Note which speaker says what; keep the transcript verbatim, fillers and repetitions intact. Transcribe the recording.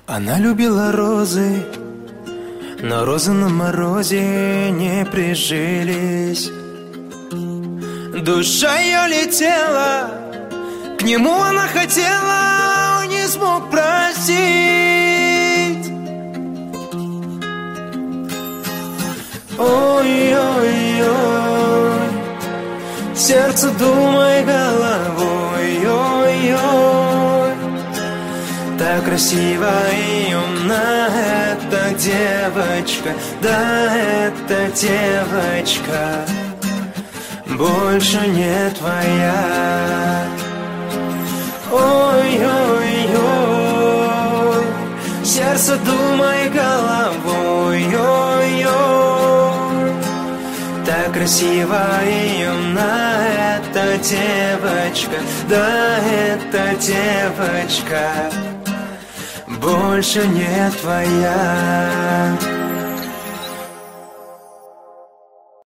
Speaker 1: Она любила розы, но розы на морозе не прижились. Душа ее летела, к нему она хотела, он не смог простить. Ой-ой-ой, сердце думай головой, ой-ой, так красиво и умна эта девочка, да, эта девочка больше не твоя. Ой-ой-ой, сердце думай головой, ой-ой, так красиво и умна эта девочка, да, эта девочка больше не твоя.